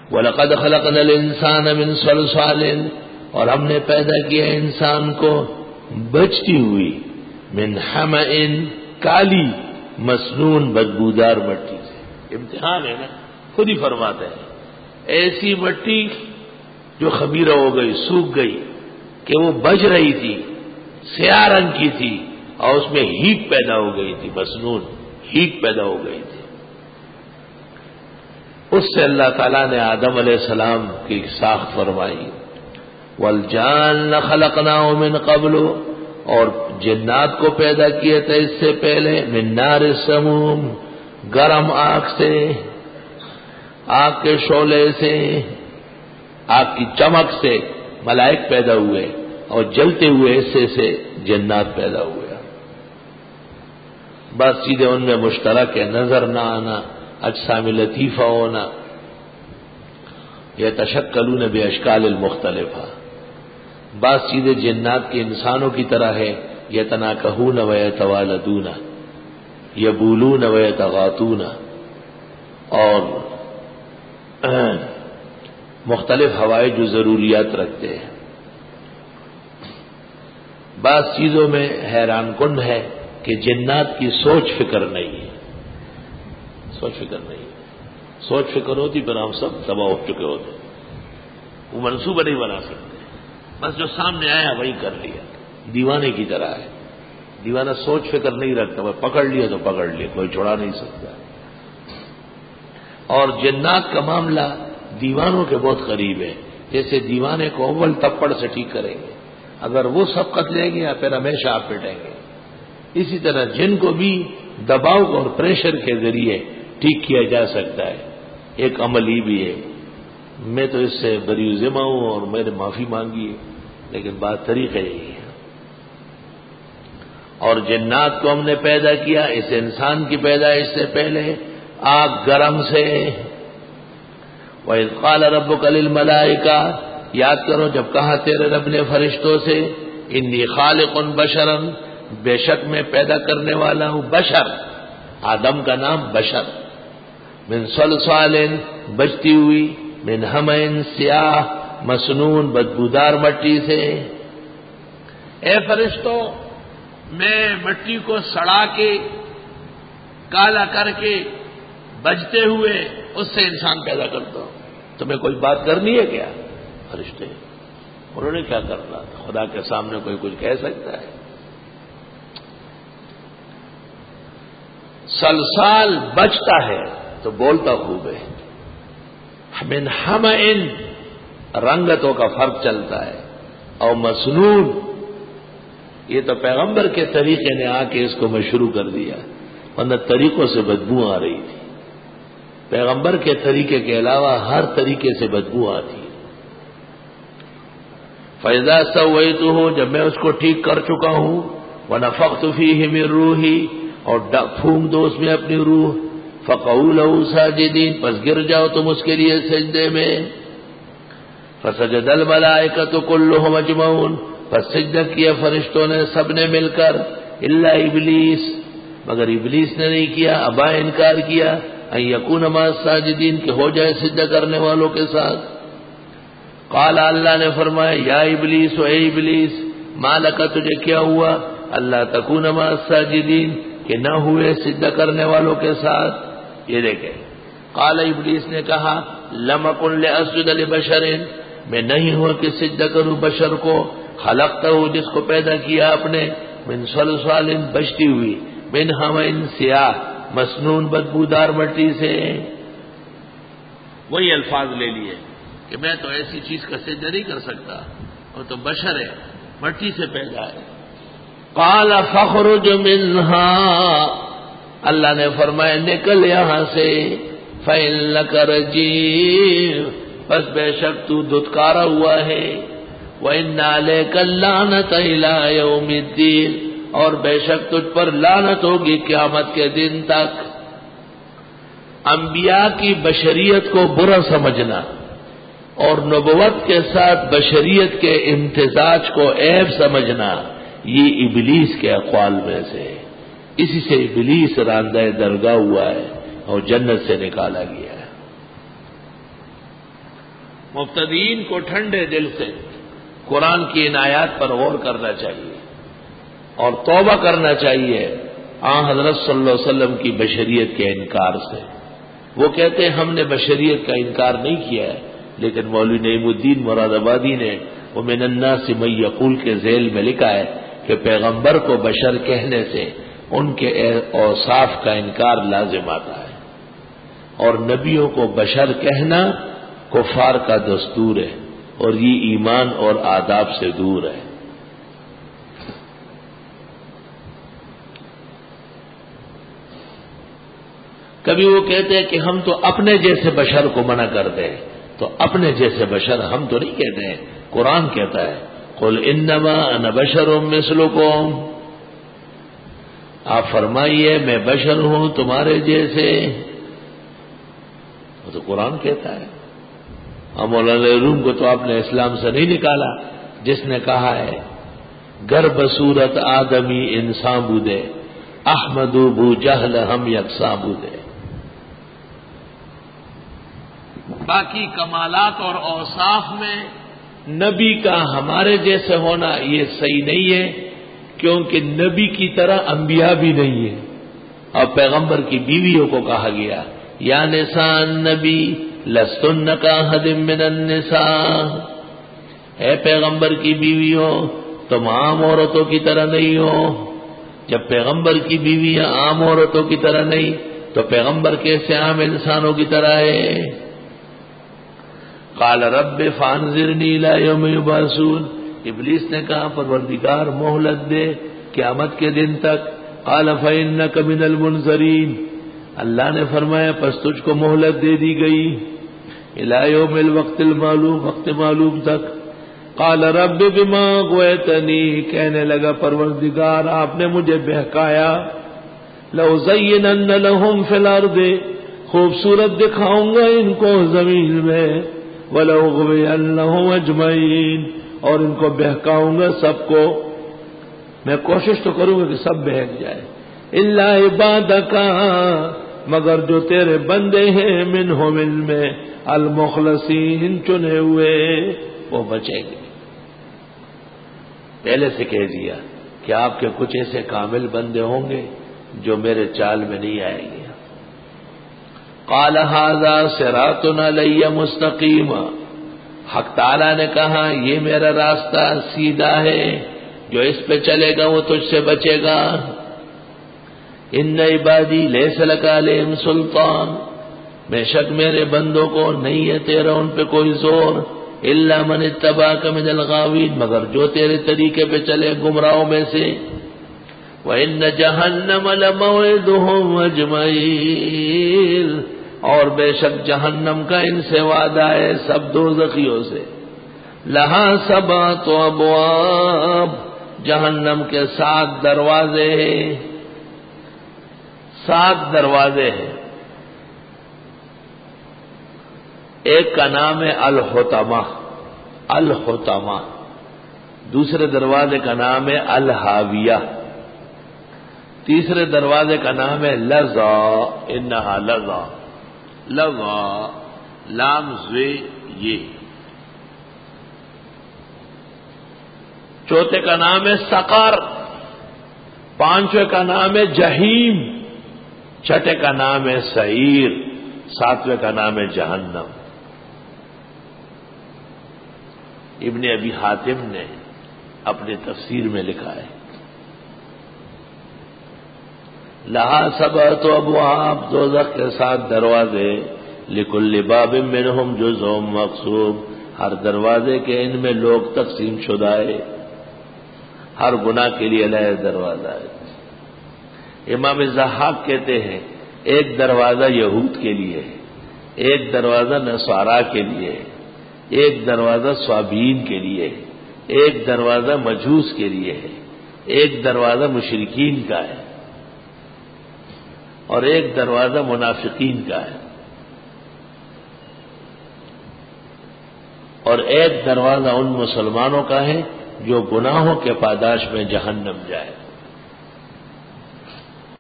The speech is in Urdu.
وَلَقَدْ خَلَقْنَا الْإِنسَانَ مِنْ صَلْصَالٍ، اور ہم نے پیدا کیا انسان کو بجتی ہوئی، من حمأ، کالی، مسنون، بدبودار مٹی سے۔ امتحان ہے نا، خود ہی فرماتے ہیں ایسی مٹی جو خمیرہ ہو گئی، سوکھ گئی، کہ وہ بج رہی تھی، سیاہ رنگ کی تھی، اور اس میں ہیٹ پیدا ہو گئی تھی، مسنون ہیٹ پیدا ہو گئی تھی۔ اس سے اللہ تعالیٰ نے آدم علیہ السلام کی ساخت فرمائی۔ وَالْجَانَّ خَلَقْنَاهُ مِنْ قَبْلُ، اور جنات کو پیدا کیا تھا اس سے پہلے، من نار السموم، گرم آگ سے، آگ کے شعلے سے، آگ کی چمک سے ملائک پیدا ہوئے، اور جلتے ہوئے حصے سے جنات پیدا ہوئے۔ بس سیدھے ان میں مشترک ہے، نظر نہ آنا، اجسام لطیفہ ہونا، یتشکلون باشکال المختلفہ۔ بات سیدھے جنات کے انسانوں کی طرح ہے، یتناکحون ویتوالدون، یبولون ویتغاطون، اور مختلف حوائج و ضروریات رکھتے ہیں۔ بعض چیزوں میں حیران کن ہے کہ جنات کی سوچ فکر نہیں ہے، سوچ فکر نہیں ہے۔ سوچ فکر ہوتی پھر ہم سب تباہ ہو چکے ہوتے، وہ منصوبہ نہیں بنا سکتے، بس جو سامنے آیا وہی کر لیا۔ دیوانے کی طرح ہے، دیوانہ سوچ فکر نہیں رکھتا، وہ پکڑ لیا تو پکڑ لیا، کوئی چھڑا نہیں سکتا۔ اور جنات کا معاملہ دیوانوں کے بہت قریب ہے، جیسے دیوانے کو اول تپڑ سے ٹھیک کریں گے، اگر وہ سبقت لیں گے پھر ہمیشہ آپ پٹیں گے۔ اسی طرح جن کو بھی دباؤ اور پریشر کے ذریعے ٹھیک کیا جا سکتا ہے، ایک عمل ہی بھی ہے۔ میں تو اس سے بری ذمہ ہوں اور میں نے معافی مانگی ہے، لیکن بات طریقہ یہی ہے۔ اور جنات کو ہم نے پیدا کیا اس انسان کی پیدائش سے پہلے آگ گرم سے۔ وَإِذْ قَالَ رَبُّكَ لِلْمَلَائِكَةِ، یاد کرو جب کہا تیرے رب نے فرشتوں سے، انی خالق بشرا، بے شک میں پیدا کرنے والا ہوں بشر، آدم کا نام بشر، من صلصال، بجتی ہوئی، من حمأ، سیاہ، مسنون، بدبودار مٹی سے۔ اے فرشتوں، میں مٹی کو سڑا کے، کالا کر کے، بجتے ہوئے اس سے انسان پیدا کرتا ہوں، تمہیں کوئی بات کرنی ہے کیا؟ فرشتے انہوں نے کیا کرنا تھا؟ خدا کے سامنے کوئی کچھ کہہ سکتا ہے؟ سلسال بجتا ہے تو بولتا خوب ہے، من حمأ، رنگتوں کا فرق چلتا ہے، اور مسنون، یہ تو پیغمبر کے طریقے نے آ کے اس کو مشروع کر دیا، ورنہ طریقوں سے بدبو آ رہی تھی۔ پیغمبر کے طریقے کے علاوہ ہر طریقے سے بدبو آتی ہے۔ فَإِذَا سَوَّيْتُهُ، جب میں اس کو ٹھیک کر چکا ہوں، وَنَفَخْتُ فِيهِ مِن رُوحِي، اور پھونک دو اس میں اپنی روح، فَقَعُوا لَهُ سَاجِدِينَ، پس گر جاؤ تم اس کے لیے سجدے میں۔ فَسَجَدَ الْمَلَائِكَةُ كُلُّهُمْ أَجْمَعُونَ، پس سجدہ کیا فرشتوں نے سب نے مل کر، الا ابلیس، مگر ابلیس نے نہیں کیا، ابا انکار کیا، ان یکون مع الساجدین، کہ ہو جائے سجدہ کرنے والوں کے ساتھ۔ قال، اللہ نے فرمایا، یا ابلیس، اے ابلیس، ما لک، تجھے کیا ہوا، اللہ تکون مع الساجدین، کہ نہ ہوئے سجدہ کرنے والوں کے ساتھ۔ یہ دیکھیں، قال، ابلیس نے کہا، لم اکن لاسجد لبشر، میں نہیں ہوا کہ سجدہ کروں بشر کو، خلقتہ، جس کو پیدا کیا آپ نے، من صلصال، بجتی ہوئی، من حمأ، سیاہ، مسنون، بدبودار مٹی سے۔ وہی الفاظ لے لیے کہ میں تو ایسی چیز کا سجدہ نہیں کر سکتا، وہ تو بشر ہے، مٹی سے پیدا ہے۔ قال فاخرج منها، اللہ نے فرمایا نکل یہاں سے، فإنك رجیم، پس بے شک تو دھتکارا ہوا ہے، وإن عليك اللعنة إلى يوم الدين، اور بے شک تجھ پر لعنت ہوگی قیامت کے دن تک۔ انبیاء کی بشریت کو برا سمجھنا اور نبوت کے ساتھ بشریت کے امتزاج کو عیب سمجھنا، یہ ابلیس کے اقوال میں سے، اسی سے ابلیس راندہ درگاہ ہوا ہے اور جنت سے نکالا گیا ہے۔ مبتدئین کو ٹھنڈے دل سے قرآن کی ان آیات پر غور کرنا چاہیے اور توبہ کرنا چاہیے حضرت صلی اللہ علیہ وسلم کی بشریت کے انکار سے۔ وہ کہتے ہیں ہم نے بشریت کا انکار نہیں کیا ہے، لیکن مولوی نعیم الدین مراد آبادی نے ومن الناس من یقول کے ذیل میں لکھا ہے کہ پیغمبر کو بشر کہنے سے ان کے اوصاف کا انکار لازم آتا ہے، اور نبیوں کو بشر کہنا کفار کا دستور ہے، اور یہ ایمان اور آداب سے دور ہے۔ کبھی وہ کہتے ہیں کہ ہم تو اپنے جیسے بشر کو منع کرتے ہیں، تو اپنے جیسے بشر ہم تو نہیں کہتے ہیں، قرآن کہتا ہے قل انما انا بشر مثلکم، آپ فرمائیے میں بشر ہوں تمہارے جیسے، وہ تو قرآن کہتا ہے۔ مولانا روم کو تو آپ نے اسلام سے نہیں نکالا، جس نے کہا ہے گر بصورت آدمی انسان بودے احمد بو جہل ہم یکساں بودے۔ باقی کمالات اور اوصاف میں نبی کا ہمارے جیسے ہونا یہ صحیح نہیں ہے، کیونکہ نبی کی طرح انبیاء بھی نہیں ہے، اور پیغمبر کی بیویوں کو کہا گیا یا نساء النبی لستن کاحد من النساء، اے پیغمبر کی بیویوں تم عام عورتوں کی طرح نہیں ہو۔ جب پیغمبر کی بیویاں عام عورتوں کی طرح نہیں تو پیغمبر کیسے عام انسانوں کی طرح ہے؟ قال رب فانظرنی الی یوم یبعثون، ابلیس نے کہا پروردگار مہلت دے قیامت کے دن تک۔ قال فإنک من المنظرین، اللہ نے فرمایا پس تجھ کو مہلت دے دی گئی الی یوم الوقت المعلوم، وقت معلوم تک۔ قال رب بما غویتنی، کہنے لگا پروردگار آپ نے مجھے بہکایا، لأزینن لہم فی الارض، خوبصورت دکھاؤں گا ان کو زمین میں، وَلَأُغْوِيَنَّهُمْ أَجْمَعِينَ، اور ان کو بہکاؤں گا سب کو، میں کوشش تو کروں گا کہ سب بہک جائے، إِلَّا عِبَادَكَ، مگر جو تیرے بندے ہیں منہم ان میں المخلصین چنے ہوئے وہ بچیں گے۔ پہلے سے کہہ دیا کہ آپ کے کچھ ایسے کامل بندے ہوں گے جو میرے چال میں نہیں آئیں گے۔ قال ھذا صراط علی مستقیم، حق تعالی نے کہا یہ میرا راستہ سیدھا ہے، جو اس پہ چلے گا وہ تجھ سے بچے گا۔ ان عبادی لیس لک علیہم سلطان، بے شک میرے بندوں کو نہیں ہے تیرا ان پہ کوئی زور، الا من اتبعک من الغاوین، مگر جو تیرے طریقے پہ چلے گمراہوں میں سے۔ وَإِنَّ جَهَنَّمَ لَمَوْعِدُهُمْ أَجْمَعِينَ، اور بے شک جہنم کا ان سے وعدہ ہے سب دوزخیوں سے۔ لَهَا سَبْعَةُ أَبْوَابٍ، جہنم کے 7 دروازے ہیں، 7 دروازے ہیں۔ ایک کا نام ہے الحطمہ، الحطمہ، دوسرے دروازے کا نام ہے الحاویہ، تیسرے دروازے کا نام ہے لظا، انہا لظا، لظا لام زوی یہ، چوتھے کا نام ہے سقر، پانچویں کا نام ہے جہیم، چھٹے کا نام ہے سعیر، ساتویں کا نام ہے جہنم۔ ابن ابی حاتم نے اپنے تفسیر میں لکھا ہے لہا سبعۃ ابواب، دوزخ کے 7 دروازے، لکل باب منہم جزء مقسوم، ہر دروازے کے ان میں لوگ تقسیم شدہ ہے، ہر گناہ کے لیے علیحدہ دروازہ ہے۔ امام ضحاک کہتے ہیں ایک دروازہ یہود کے لیے ہے، ایک دروازہ نصارا کے لیے ہے، ایک دروازہ صابین کے لیے ہے، ایک دروازہ مجوس کے لیے ہے، ایک دروازہ مشرکین کا ہے، اور ایک دروازہ منافقین کا ہے، اور ایک دروازہ ان مسلمانوں کا ہے جو گناہوں کے پاداش میں جہنم جائے۔